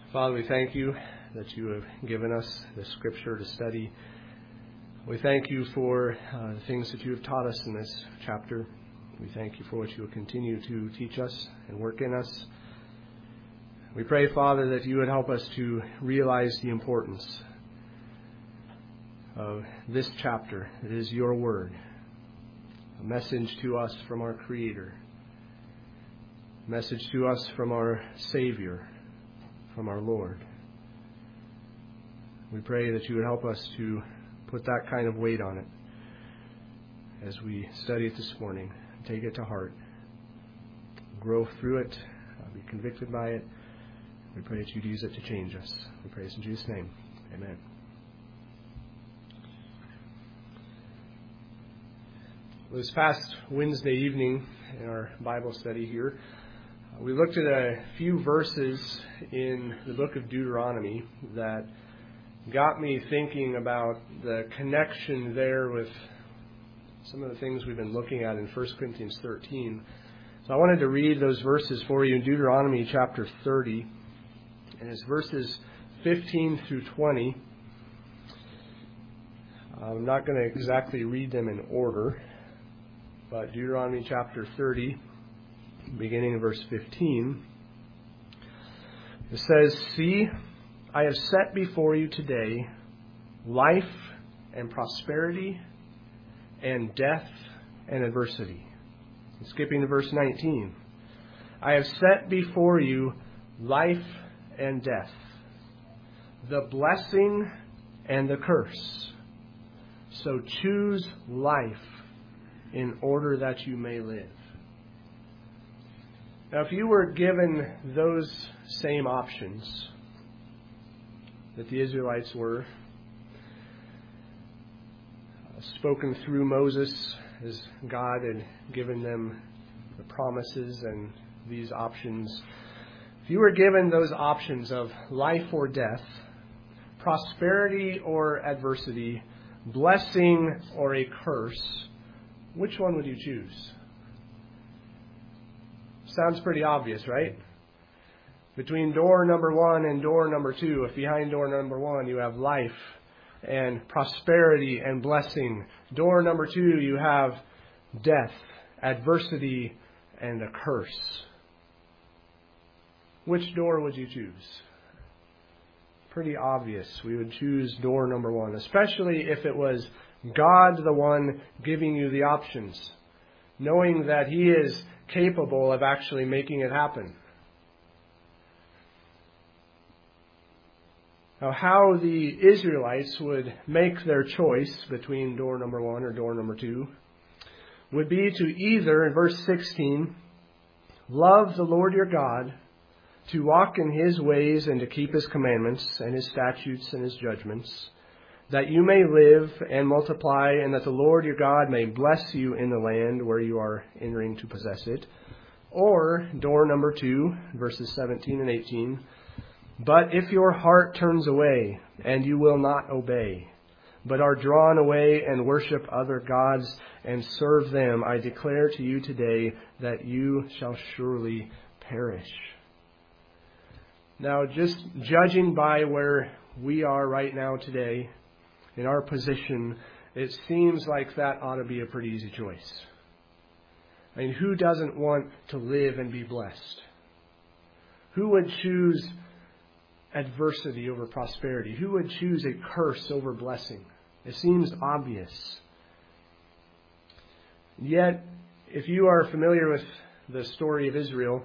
Father, we thank you that you have given us the Scripture to study. We thank you for the things that you have taught us in this chapter. We thank you for what you will continue to teach us and work in us. We pray, Father, that you would help us to realize the importance of this chapter. It is your word, a message to us from our Creator, a message to us from our Savior, from our Lord. We pray that you would help us to put that kind of weight on it as we study it this morning. Take it to heart. Grow through it. Be convicted by it. We pray that you'd use it to change us. We pray this in Jesus' name. Amen. This past Wednesday evening in our Bible study here, we looked at a few verses in the book of Deuteronomy that got me thinking about the connection there with some of the things we've been looking at in 1 Corinthians 13. So I wanted to read those verses for you in Deuteronomy chapter 30. And it's verses 15 through 20. I'm not going to exactly read them in order, but Deuteronomy chapter 30, beginning in verse 15, it says, "See, I have set before you today life and prosperity and death and adversity." Skipping to verse 19. "I have set before you life and death, the blessing and the curse. So choose life in order that you may live." Now, if you were given those same options that the Israelites were, spoken through Moses as God had given them the promises and these options, if you were given those options of life or death, prosperity or adversity, blessing or a curse, which one would you choose? Sounds pretty obvious, right? Between door number 1 and door number 2, if behind door number 1 you have life and prosperity and blessing, door number 2 you have death, adversity, and a curse. Which door would you choose? Pretty obvious. We would choose door number 1, especially if it was God the one giving you the options, knowing that He is capable of actually making it happen. Now, how the Israelites would make their choice between door number 1 or door number 2 would be to either, in verse 16, love the Lord your God, to walk in His ways and to keep His commandments and His statutes and His judgments, that you may live and multiply, and that the Lord your God may bless you in the land where you are entering to possess it. Or, door number 2, verses 17 and 18, "But if your heart turns away, and you will not obey, but are drawn away and worship other gods and serve them, I declare to you today that you shall surely perish." Now, just judging by where we are right now today, in our position, it seems like that ought to be a pretty easy choice. I mean, who doesn't want to live and be blessed? Who would choose adversity over prosperity? Who would choose a curse over blessing? It seems obvious. Yet, if you are familiar with the story of Israel,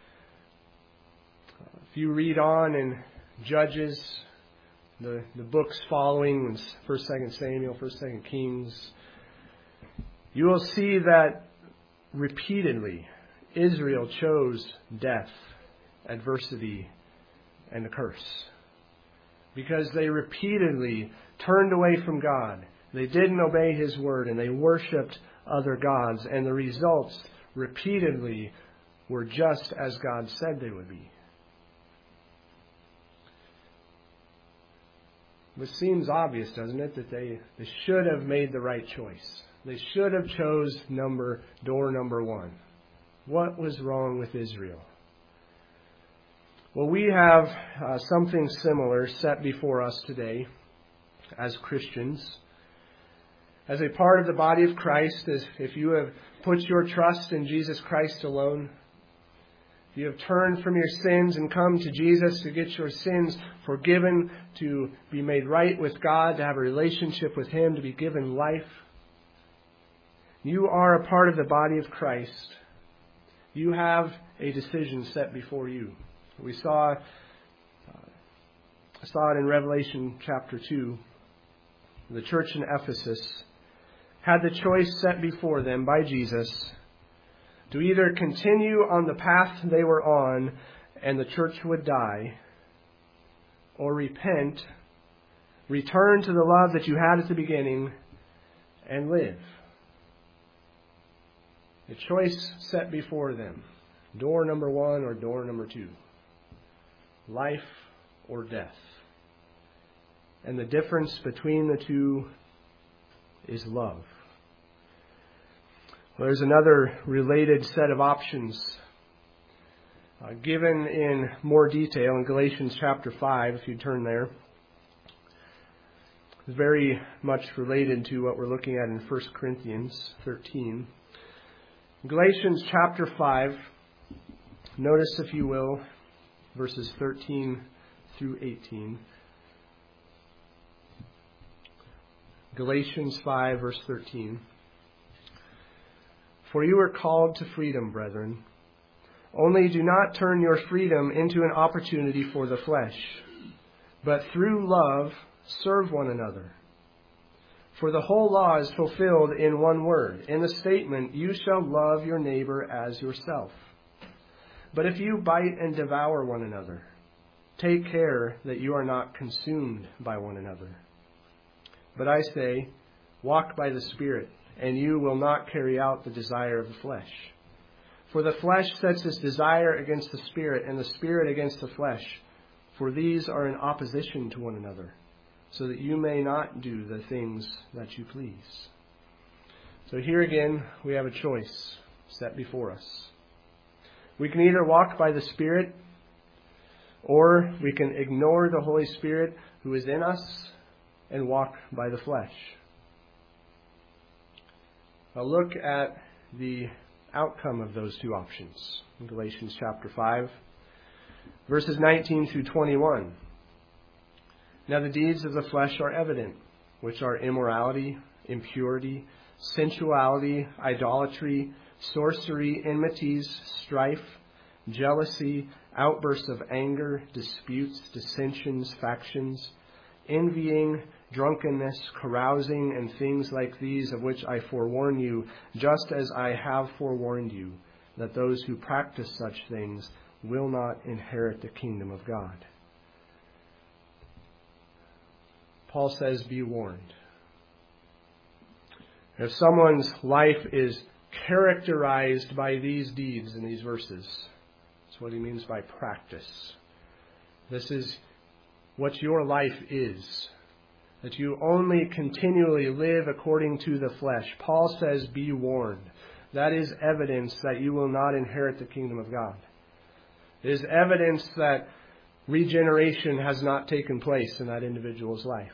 if you read on in Judges, the books following, 1st, 2nd Samuel, 1st, 2nd Kings, you will see that repeatedly Israel chose death, adversity, and a curse. Because they repeatedly turned away from God. They didn't obey His word, and they worshipped other gods. And the results repeatedly were just as God said they would be. It seems obvious, doesn't it, that they should have made the right choice. They should have chose door number 1. What was wrong with Israel? Well, we have something similar set before us today as Christians. As a part of the body of Christ, as if you have put your trust in Jesus Christ alone, if you have turned from your sins and come to Jesus to get your sins forgiven, to be made right with God, to have a relationship with Him, to be given life, you are a part of the body of Christ. You have a decision set before you. We saw it in Revelation chapter 2. The church in Ephesus had the choice set before them by Jesus to either continue on the path they were on and the church would die, or repent, return to the love that you had at the beginning, and live. The choice set before them. Door number 1 or door number 2. Life or death. And the difference between the two is love. Well, there's another related set of options given in more detail in Galatians chapter 5, if you turn there. It's very much related to what we're looking at in 1 Corinthians 13. Galatians chapter 5, notice, if you will, verses 13 through 18. Galatians 5, verse 13. For you are called to freedom, brethren. Only do not turn your freedom into an opportunity for the flesh, but through love serve one another. For the whole law is fulfilled in one word, in the statement, you shall love your neighbor as yourself. But if you bite and devour one another, take care that you are not consumed by one another. But I say, walk by the Spirit, and you will not carry out the desire of the flesh. For the flesh sets its desire against the Spirit, and the Spirit against the flesh. For these are in opposition to one another, so that you may not do the things that you please. So here again, we have a choice set before us. We can either walk by the Spirit, or we can ignore the Holy Spirit who is in us and walk by the flesh. Now look at the outcome of those two options in Galatians chapter 5, verses 19 through 21. Now the deeds of the flesh are evident, which are immorality, impurity, sensuality, idolatry, sorcery, enmities, strife, jealousy, outbursts of anger, disputes, dissensions, factions, envying, drunkenness, carousing, and things like these, of which I forewarn you, just as I have forewarned you, that those who practice such things will not inherit the kingdom of God. Paul says, be warned. If someone's life is characterized by these deeds in these verses, that's what he means by practice. This is what your life is, that you only continually live according to the flesh. Paul says, be warned. That is evidence that you will not inherit the kingdom of God. It is evidence that regeneration has not taken place in that individual's life.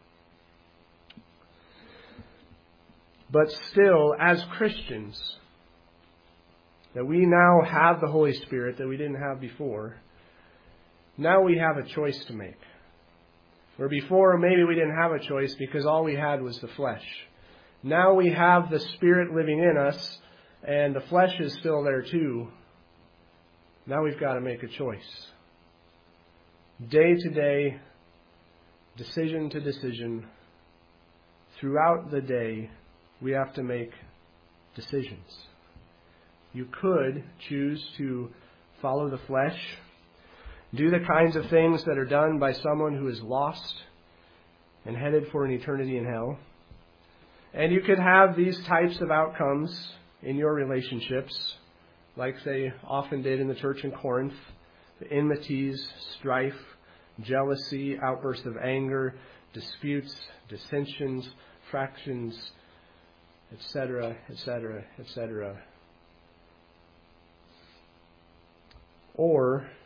But still, as Christians, that we now have the Holy Spirit that we didn't have before, now we have a choice to make. Where before, maybe we didn't have a choice because all we had was the flesh. Now we have the Spirit living in us, and the flesh is still there too. Now we've got to make a choice. Day to day, decision to decision, throughout the day, we have to make decisions. You could choose to follow the flesh, do the kinds of things that are done by someone who is lost and headed for an eternity in hell. And you could have these types of outcomes in your relationships, like they often did in the church in Corinth: the enmities, strife, jealousy, outbursts of anger, disputes, dissensions, fractions, etc., etc., etc. Or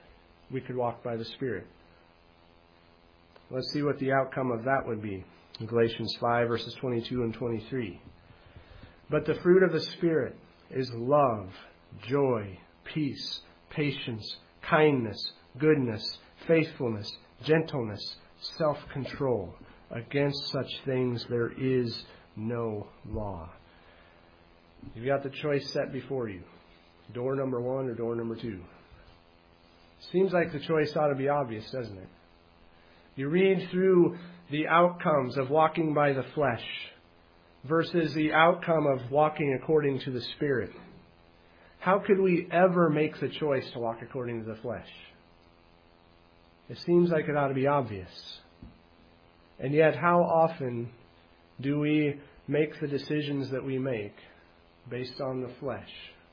we could walk by the Spirit. Let's see what the outcome of that would be. In Galatians 5, verses 22 and 23. But the fruit of the Spirit is love, joy, peace, patience, kindness, goodness, faithfulness, gentleness, self-control. Against such things there is no law. You've got the choice set before you. Door number 1 or door number 2. Seems like the choice ought to be obvious, doesn't it? You read through the outcomes of walking by the flesh versus the outcome of walking according to the Spirit. How could we ever make the choice to walk according to the flesh? It seems like it ought to be obvious. And yet, how often do we make the decisions that we make based on the flesh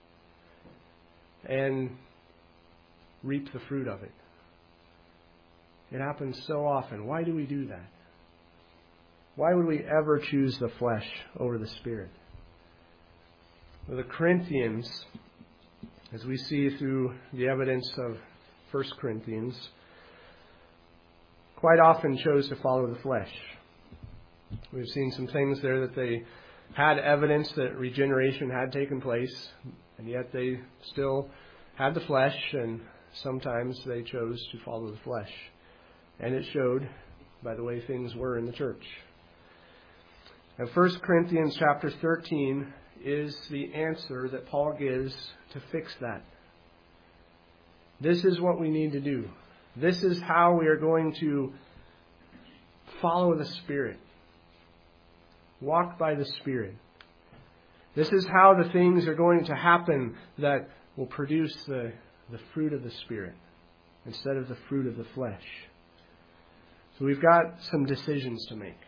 and reap the fruit of it? It happens so often. Why do we do that? Why would we ever choose the flesh over the Spirit? Well, the Corinthians, as we see through the evidence of 1 Corinthians, quite often chose to follow the flesh. We've seen some things there that they had evidence that regeneration had taken place, and yet they still had the flesh, and sometimes they chose to follow the flesh. And it showed by the way things were in the church. And 1 Corinthians chapter 13 is the answer that Paul gives to fix that. This is what we need to do. This is how we are going to follow the Spirit. Walk by the Spirit. This is how the things are going to happen that will produce the fruit of the Spirit instead of the fruit of the flesh. So we've got some decisions to make.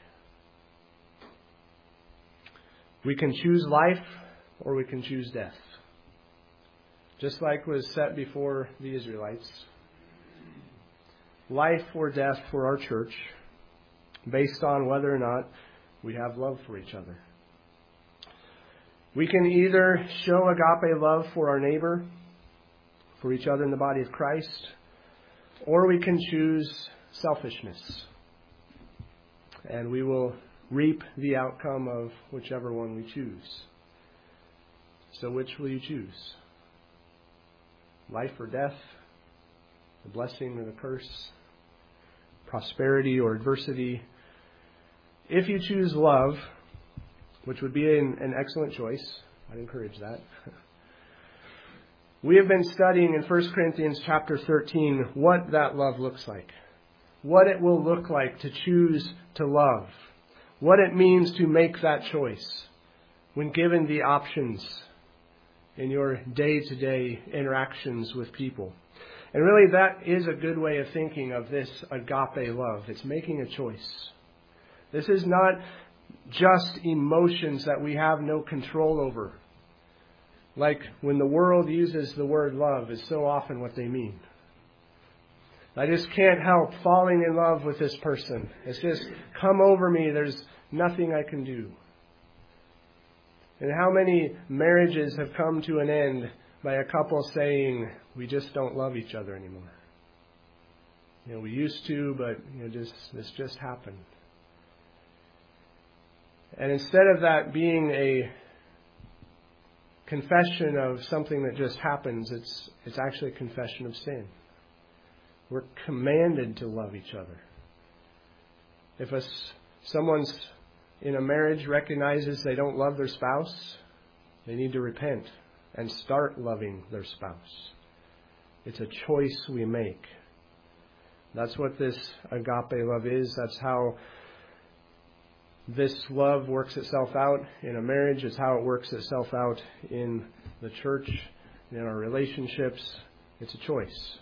We can choose life or we can choose death. Just like was set before the Israelites. Life or death for our church based on whether or not we have love for each other. We can either show agape love for our neighbor, for each other in the body of Christ, or we can choose selfishness. And we will reap the outcome of whichever one we choose. So which will you choose? Life or death? The blessing or the curse? Prosperity or adversity? If you choose love, which would be an excellent choice, I'd encourage that. We have been studying in 1 Corinthians chapter 13 what that love looks like. What it will look like to choose to love. What it means to make that choice when given the options in your day-to-day interactions with people. And really that is a good way of thinking of this agape love. It's making a choice. This is not just emotions that we have no control over. Like when the world uses the word love is so often what they mean. I just can't help falling in love with this person. It's just come over me. There's nothing I can do. And how many marriages have come to an end by a couple saying, we just don't love each other anymore. We used to, but this just happened. And instead of that being a confession of something that just happens, it's actually a confession of sin. We're commanded to love each other. If someone's in a marriage recognizes they don't love their spouse, they need to repent and start loving their spouse. It's a choice we make. That's what this agape love is. That's how this love works itself out in a marriage. It's how it works itself out in the church, in our relationships. It's a choice.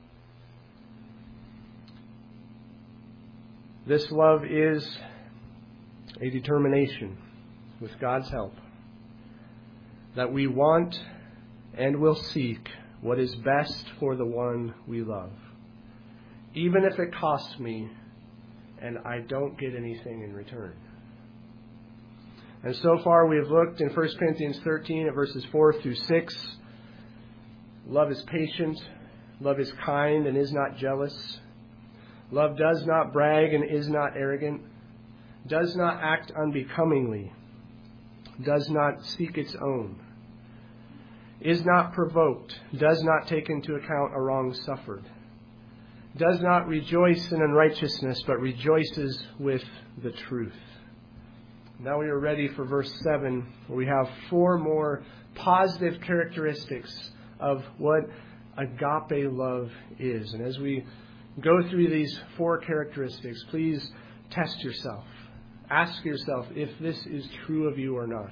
This love is a determination, with God's help, that we want and will seek what is best for the one we love, even if it costs me and I don't get anything in return. And so far we have looked in 1 Corinthians 13 at verses 4 through 6. Love is patient. Love is kind and is not jealous. Love does not brag and is not arrogant, does not act unbecomingly, does not seek its own, is not provoked, does not take into account a wrong suffered, does not rejoice in unrighteousness, but rejoices with the truth. Now we are ready for verse 7, where we have 4 more positive characteristics of what agape love is. And as we go through these 4 characteristics, please test yourself. Ask yourself if this is true of you or not.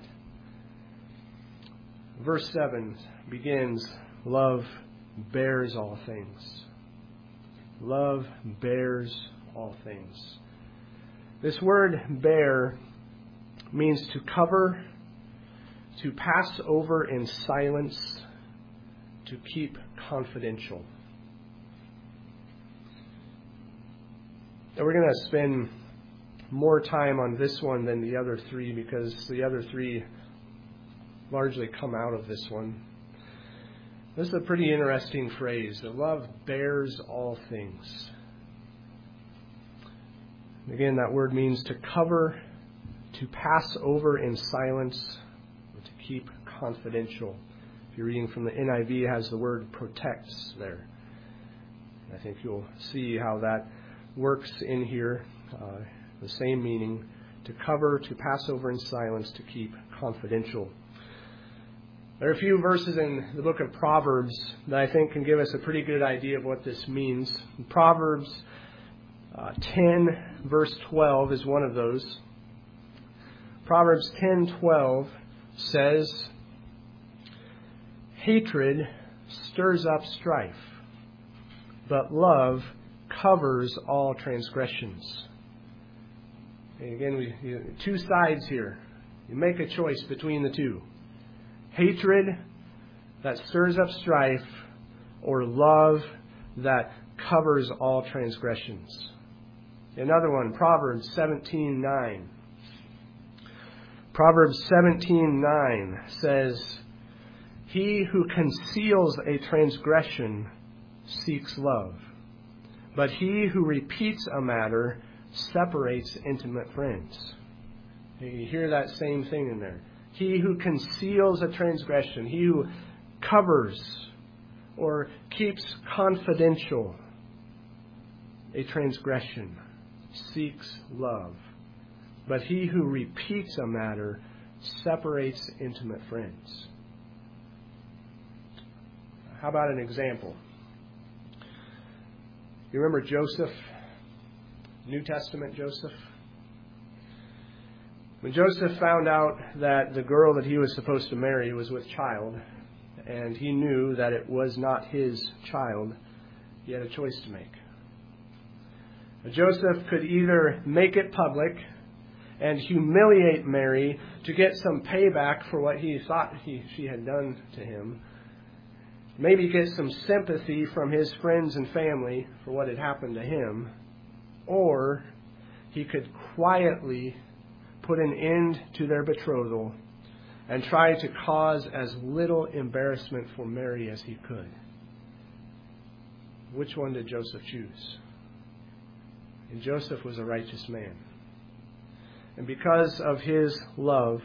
Verse 7 begins, love bears all things. Love bears all things. This word bear means to cover, to pass over in silence, to keep confidential. And we're going to spend more time on this one than the other 3 because the other 3 largely come out of this one. This is a pretty interesting phrase, that love bears all things. Again, that word means to cover, to pass over in silence, or to keep confidential. If you're reading from the NIV, it has the word protects there. I think you'll see how that works in here. The same meaning, to cover, to pass over in silence, to keep confidential. There are a few verses in the book of Proverbs that I think can give us a pretty good idea of what this means. Proverbs 10, verse 12 is one of those. Proverbs 10:12 says, hatred stirs up strife, but love covers all transgressions. And again, 2 sides here. You make a choice between the 2. Hatred that stirs up strife, or love that covers all transgressions. Another one, Proverbs 17:9. Proverbs 17:9 says, he who conceals a transgression seeks love, but he who repeats a matter separates intimate friends. You hear that same thing in there. He who conceals a transgression, he who covers or keeps confidential a transgression, seeks love. But he who repeats a matter separates intimate friends. How about an example? You remember Joseph? New Testament Joseph? When Joseph found out that the girl that he was supposed to marry was with child, and he knew that it was not his child, he had a choice to make. Joseph could either make it public and humiliate Mary to get some payback for what he thought she had done to him, maybe get some sympathy from his friends and family for what had happened to him, or he could quietly put an end to their betrothal and try to cause as little embarrassment for Mary as he could. Which one did Joseph choose? And Joseph was a righteous man. And because of his love,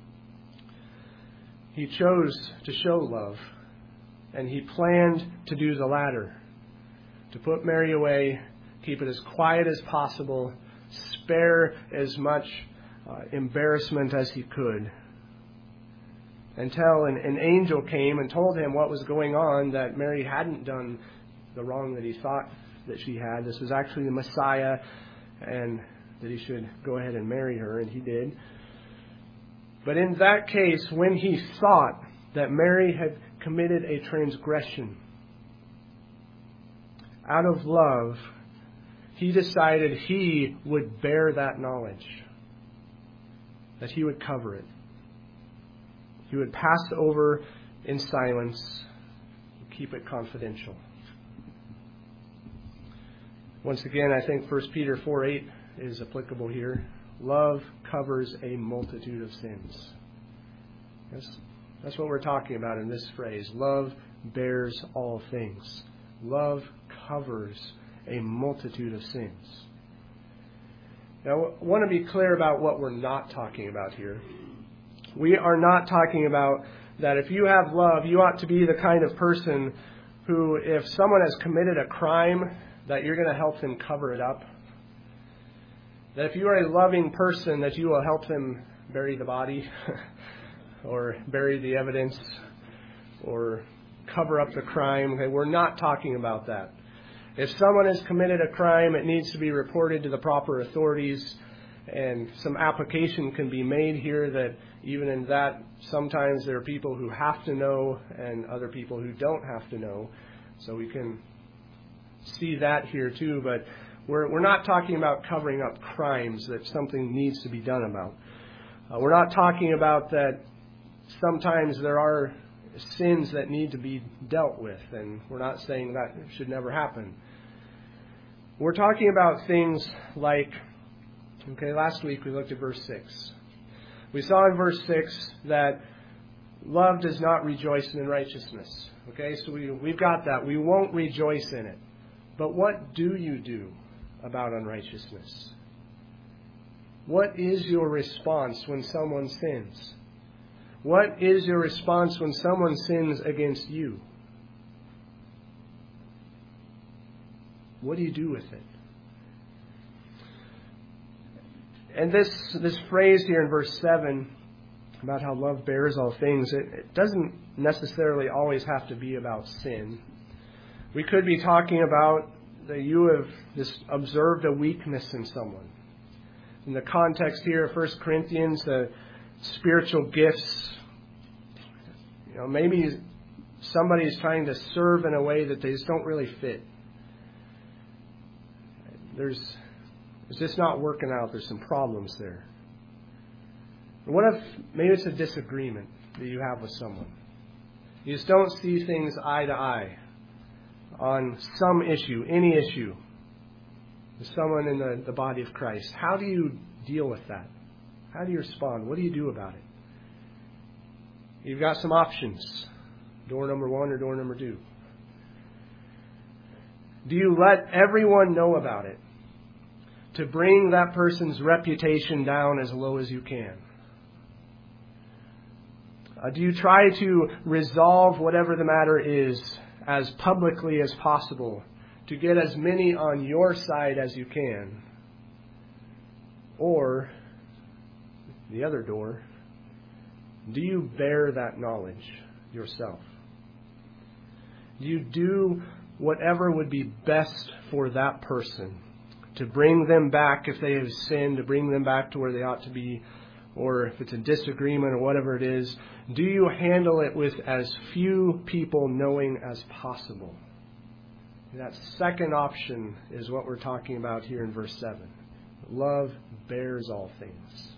he chose to show love. And he planned to do the latter. To put Mary away, keep it as quiet as possible, spare as much embarrassment as he could. Until an angel came and told him what was going on, that Mary hadn't done the wrong that he thought that she had. This was actually the Messiah, and that he should go ahead and marry her, and he did. But in that case, when he thought that Mary had committed a transgression, out of love, he decided he would bear that knowledge, that he would cover it. He would pass over in silence, keep it confidential. Once again, I think 1 Peter 4:8 is applicable here. Love covers a multitude of sins. That's what we're talking about in this phrase. Love bears all things. Love covers a multitude of sins. Now, I want to be clear about what we're not talking about here. We are not talking about that if you have love, you ought to be the kind of person who, if someone has committed a crime, that you're going to help them cover it up. That if you are a loving person, that you will help them bury the body or bury the evidence or cover up the crime. Okay, we're not talking about that. If someone has committed a crime, it needs to be reported to the proper authorities, and some application can be made here that even in that, sometimes there are people who have to know and other people who don't have to know. So we can see that here too, but we're not talking about covering up crimes that something needs to be done about. We're not talking about that sometimes there are sins that need to be dealt with, and we're not saying that should never happen. We're talking about things like, last week we looked at verse 6. We saw in verse 6 that love does not rejoice in unrighteousness. So we've got that. We won't rejoice in it. But what do you do about unrighteousness? What is your response when someone sins? What is your response when someone sins against you? What do you do with it? And this phrase here in verse 7 about how love bears all things, it doesn't necessarily always have to be about sin. We could be talking about that you have just observed a weakness in someone. In the context here of 1 Corinthians, spiritual gifts. Maybe somebody is trying to serve in a way that they just don't really fit. It's just not working out. There's some problems there. What if maybe it's a disagreement that you have with someone? You just don't see things eye to eye on some issue, any issue, with someone in the body of Christ. How do you deal with that? How do you respond? What do you do about it? You've got some options. Door number 1 or door number 2. Do you let everyone know about it to bring that person's reputation down as low as you can? Do you try to resolve whatever the matter is as publicly as possible to get as many on your side as you can? Or, the other door, do you bear that knowledge yourself? Do you do whatever would be best for that person to bring them back if they have sinned, to bring them back to where they ought to be, or if it's a disagreement or whatever it is? Do you handle it with as few people knowing as possible? That second option is what we're talking about here in verse 7. Love bears all things.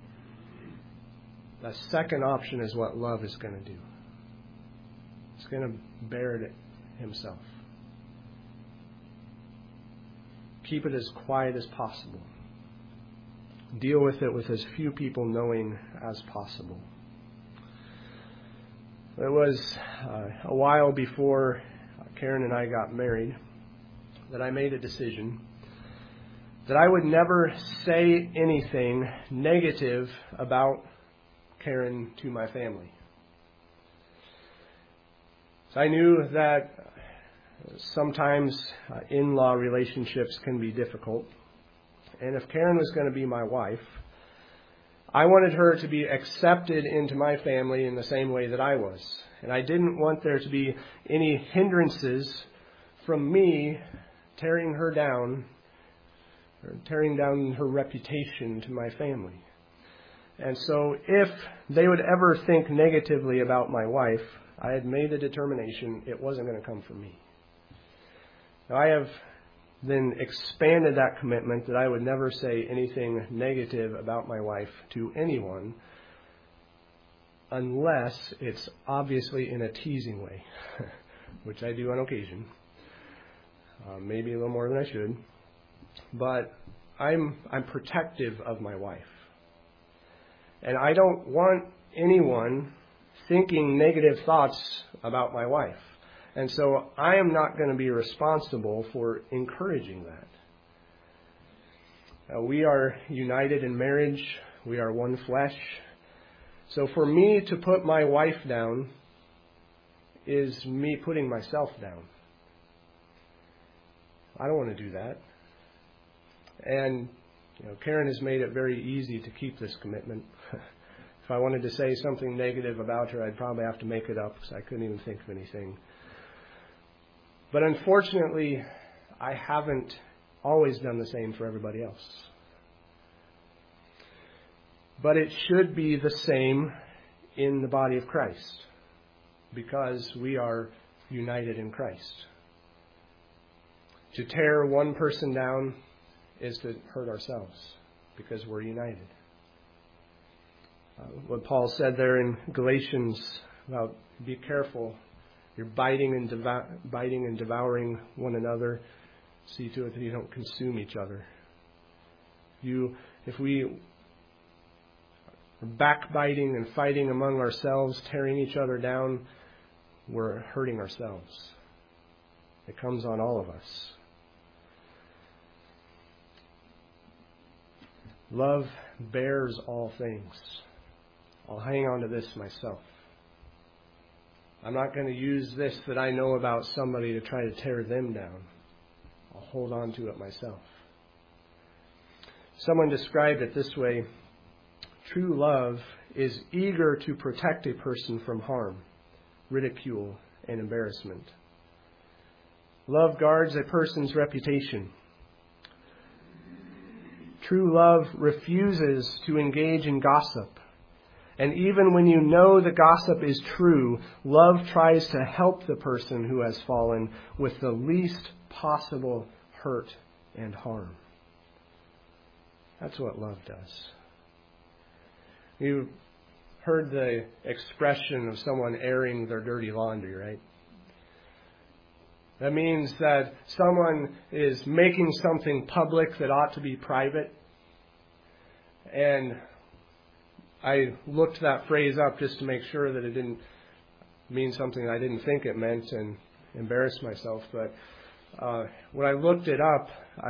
That second option is what love is going to do. It's going to bear it himself. Keep it as quiet as possible. Deal with it with as few people knowing as possible. It was a while before Karen and I got married that I made a decision that I would never say anything negative about Karen to my family. So I knew that sometimes in-law relationships can be difficult. And if Karen was going to be my wife, I wanted her to be accepted into my family in the same way that I was. And I didn't want there to be any hindrances from me tearing her down or tearing down her reputation to my family. And so if they would ever think negatively about my wife, I had made the determination it wasn't going to come from me. Now, I have then expanded that commitment that I would never say anything negative about my wife to anyone unless it's obviously in a teasing way, which I do on occasion, maybe a little more than I should. But I'm protective of my wife. And I don't want anyone thinking negative thoughts about my wife. And so I am not going to be responsible for encouraging that. We are united in marriage. We are one flesh. So for me to put my wife down is me putting myself down. I don't want to do that. And Karen has made it very easy to keep this commitment. If I wanted to say something negative about her, I'd probably have to make it up because I couldn't even think of anything. But unfortunately, I haven't always done the same for everybody else. But it should be the same in the body of Christ because we are united in Christ. To tear one person down is to hurt ourselves because we're united. What Paul said there in Galatians about be careful, you're biting and devouring one another. See to it that you don't consume each other. If we are backbiting and fighting among ourselves, tearing each other down, we're hurting ourselves. It comes on all of us. Love bears all things. I'll hang on to this myself. I'm not going to use this that I know about somebody to try to tear them down. I'll hold on to it myself. Someone described it this way: true love is eager to protect a person from harm, ridicule, and embarrassment. Love guards a person's reputation. True love refuses to engage in gossip. And even when you know the gossip is true, love tries to help the person who has fallen with the least possible hurt and harm. That's what love does. You've heard the expression of someone airing their dirty laundry, right? That means that someone is making something public that ought to be private. And I looked that phrase up just to make sure that it didn't mean something I didn't think it meant and embarrass myself. But when I looked it up,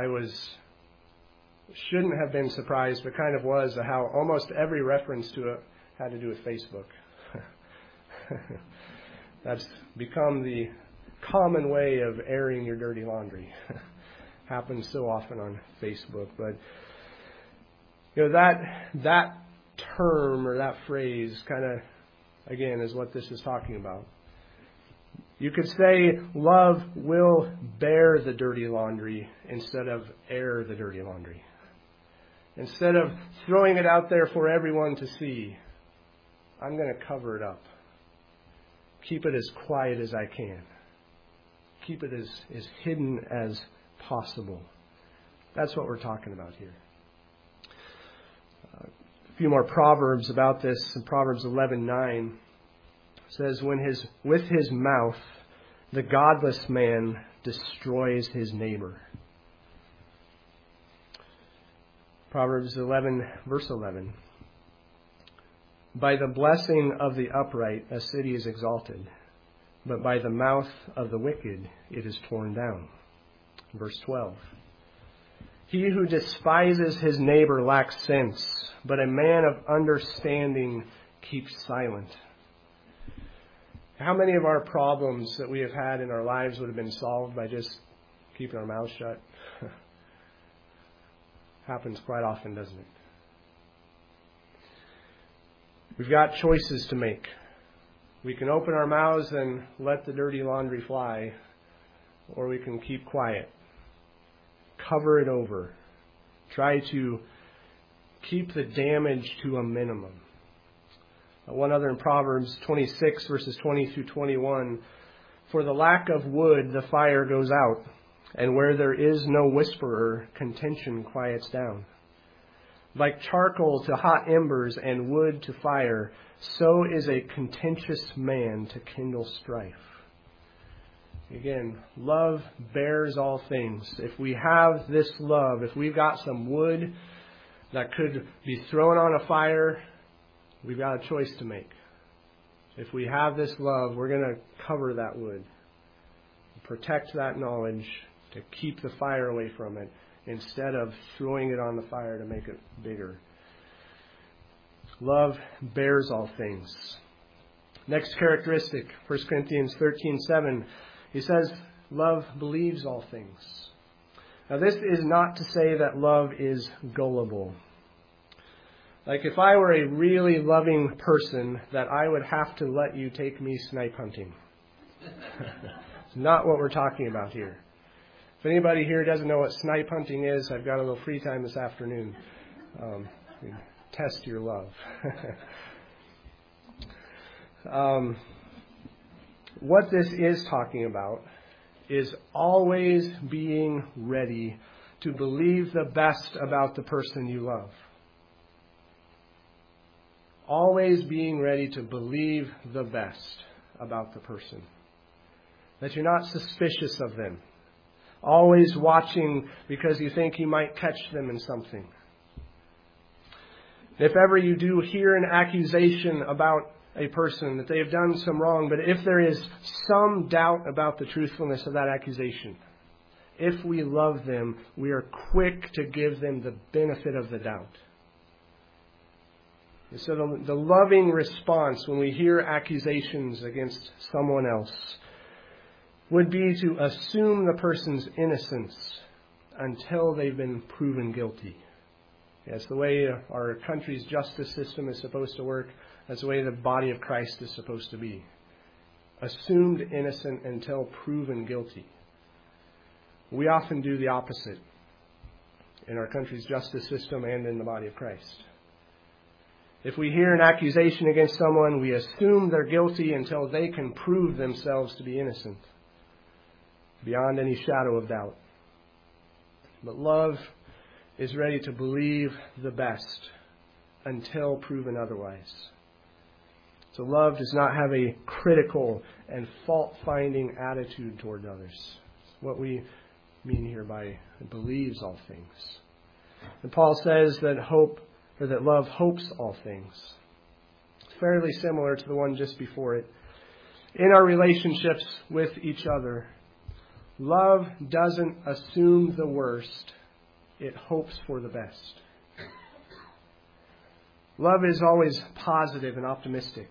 shouldn't have been surprised, but kind of was, at how almost every reference to it had to do with Facebook. That's become the common way of airing your dirty laundry. Happens so often on Facebook. But that term or that phrase kind of, again, is what this is talking about. You could say love will bear the dirty laundry instead of air the dirty laundry. Instead of throwing it out there for everyone to see, I'm going to cover it up. Keep it as quiet as I can. Keep it as hidden as possible. That's what we're talking about here. A few more proverbs about this. In Proverbs 11:9 says, with his mouth the godless man destroys his neighbor. Proverbs 11, verse 11. By the blessing of the upright a city is exalted, but by the mouth of the wicked it is torn down. Verse 12. He who despises his neighbor lacks sense, but a man of understanding keeps silent. How many of our problems that we have had in our lives would have been solved by just keeping our mouths shut? Happens quite often, doesn't it? We've got choices to make. We can open our mouths and let the dirty laundry fly, or we can keep quiet. Cover it over. Try to keep the damage to a minimum. One other in Proverbs 26, verses 20 through 21. For the lack of wood, the fire goes out, and where there is no whisperer, contention quiets down. Like charcoal to hot embers and wood to fire, so is a contentious man to kindle strife. Again, love bears all things. If we have this love, if we've got some wood that could be thrown on a fire, we've got a choice to make. If we have this love, we're going to cover that wood. protect that knowledge, to keep the fire away from it, instead of throwing it on the fire to make it bigger. Love bears all things. Next characteristic, 1 Corinthians 13:7, he says, love believes all things. Now this is not to say that love is gullible. Like if I were a really loving person, that I would have to let you take me snipe hunting. It's not what we're talking about here. If anybody here doesn't know what snipe hunting is, I've got a little free time this afternoon. Test your love. What this is talking about is always being ready to believe the best about the person you love. Always being ready to believe the best about the person. That you're not suspicious of them. Always watching because you think you might catch them in something. If ever you do hear an accusation about a person that they have done some wrong, but if there is some doubt about the truthfulness of that accusation, if we love them, we are quick to give them the benefit of the doubt. And so the loving response when we hear accusations against someone else would be to assume the person's innocence until they've been proven guilty. That's the way our country's justice system is supposed to work. That's the way the body of Christ is supposed to be. Assumed innocent until proven guilty. We often do the opposite in our country's justice system and in the body of Christ. If we hear an accusation against someone, we assume they're guilty until they can prove themselves to be innocent, beyond any shadow of doubt. But love is ready to believe the best until proven otherwise. So love does not have a critical and fault-finding attitude toward others. It's what we mean here by believes all things. And Paul says that love hopes all things. It's fairly similar to the one just before it. In our relationships with each other, love doesn't assume the worst. It hopes for the best. Love is always positive and optimistic.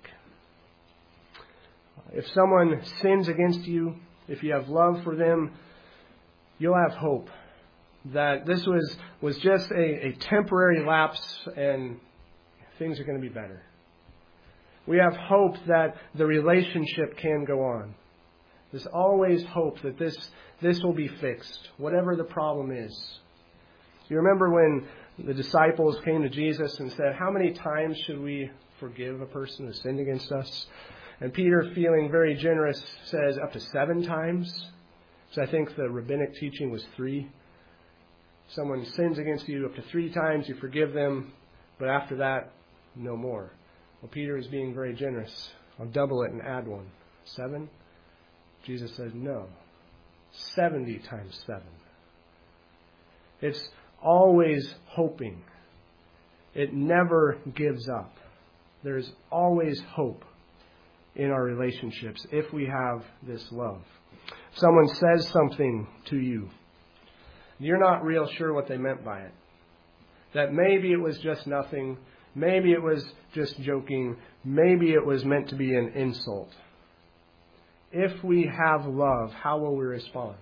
If someone sins against you, if you have love for them, you'll have hope that this was just a temporary lapse and things are going to be better. We have hope that the relationship can go on. There's always hope that this will be fixed, whatever the problem is. You remember when the disciples came to Jesus and said, how many times should we forgive a person who sinned against us? And Peter, feeling very generous, says up to 7 times. So I think the rabbinic teaching was 3. Someone sins against you up to 3 times, you forgive them, but after that, no more. Well, Peter is being very generous. I'll double it and add 1. 7? Jesus says no. 70 times 7. It's always hoping. It never gives up. There's always hope in our relationships if we have this love. If someone says something to you, you're not real sure what they meant by it. That maybe it was just nothing. Maybe it was just joking. Maybe it was meant to be an insult. If we have love, how will we respond?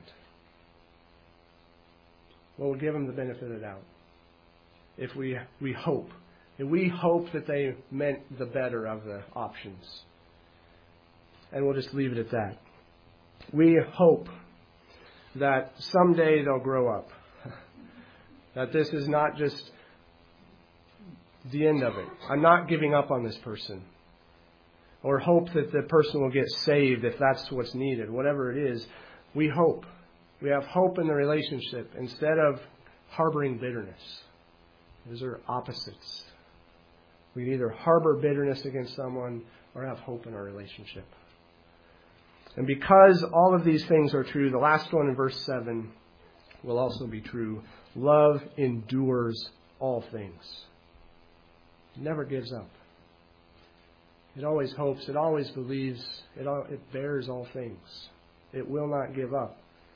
Well, we'll give them the benefit of the doubt. If we hope. If we hope that they meant the better of the options. And we'll just leave it at that. We hope that someday they'll grow up. That this is not just the end of it. I'm not giving up on this person. Or hope that the person will get saved if that's what's needed. Whatever it is, we hope. We have hope in the relationship instead of harboring bitterness. Those are opposites. We either harbor bitterness against someone or have hope in our relationship. And because all of these things are true, the last one in verse 7 will also be true. Love endures all things. It never gives up. It always hopes. It always believes. It bears all things. It will not give up.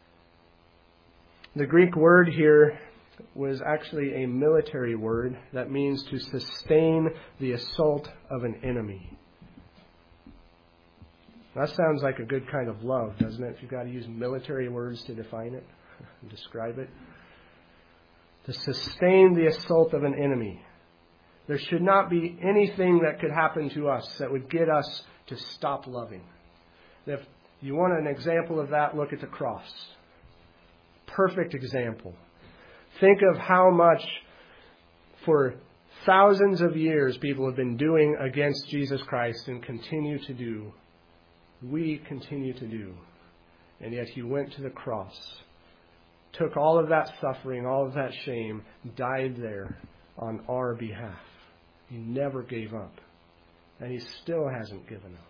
The Greek word here was actually a military word that means to sustain the assault of an enemy. That sounds like a good kind of love, doesn't it? If you've got to use military words to define it and describe it. To sustain the assault of an enemy. There should not be anything that could happen to us that would get us to stop loving. If you want an example of that, look at the cross. Perfect example. Think of how much for thousands of years people have been doing against Jesus Christ and continue to do. We continue to do. And yet He went to the cross, took all of that suffering, all of that shame, died there on our behalf. He never gave up. And He still hasn't given up.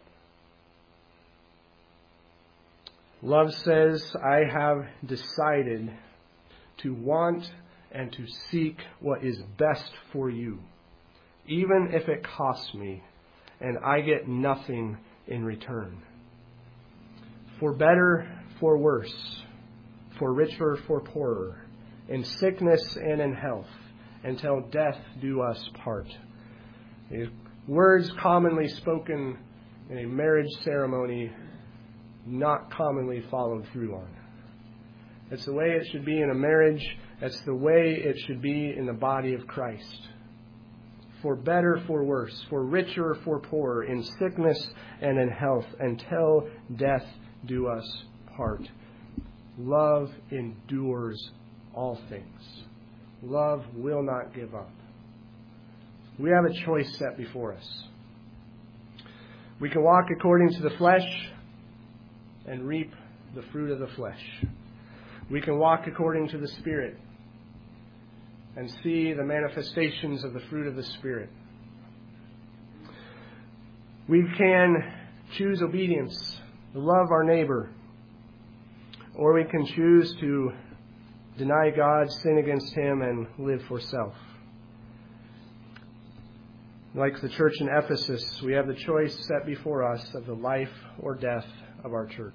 Love says, I have decided to want and to seek what is best for you, even if it costs me, and I get nothing in return. For better, for worse, for richer, for poorer, in sickness and in health, until death do us part. These words commonly spoken in a marriage ceremony, not commonly followed through on. It's the way it should be in a marriage. It's the way it should be in the body of Christ. For better, for worse, for richer, for poorer, in sickness and in health, until death do us part. Love endures all things. Love will not give up. We have a choice set before us. We can walk according to the flesh and reap the fruit of the flesh. We can walk according to the Spirit and see the manifestations of the fruit of the Spirit. We can choose obedience, love our neighbor, or we can choose to deny God, sin against Him, and live for self. Like the church in Ephesus, we have the choice set before us of the life or death of our church.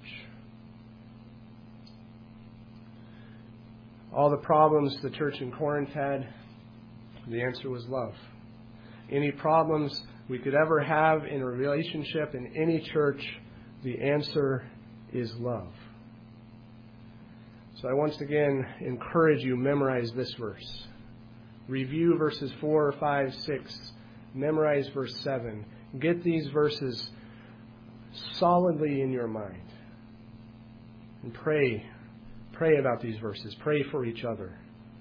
All the problems the church in Corinth had, the answer was love. Any problems we could ever have in a relationship in any church, the answer is love. So I once again encourage you, memorize this verse. Review verses 4, 5, 6. Memorize verse 7. Get these verses solidly in your mind. And pray. Pray about these verses. Pray for each other.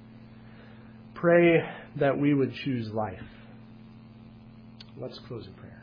Pray that we would choose life. Let's close in prayer.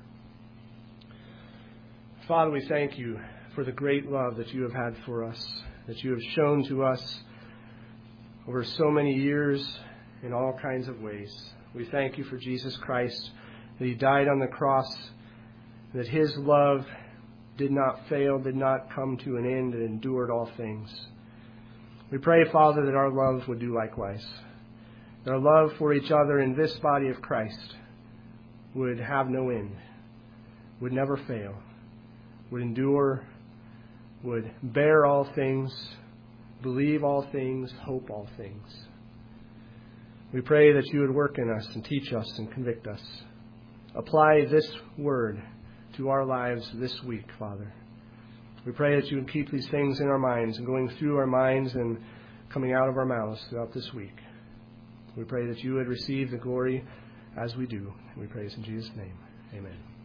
Father, we thank you for the great love that you have had for us, that you have shown to us over so many years in all kinds of ways. We thank you for Jesus Christ, that He died on the cross, that His love did not fail, did not come to an end, and endured all things. We pray, Father, that our love would do likewise. That our love for each other in this body of Christ would have no end, would never fail, would endure, would bear all things, believe all things, hope all things. We pray that you would work in us and teach us and convict us. Apply this word to our lives this week, Father. We pray that you would keep these things in our minds and going through our minds and coming out of our mouths throughout this week. We pray that you would receive the glory as we do. We praise in Jesus' name. Amen.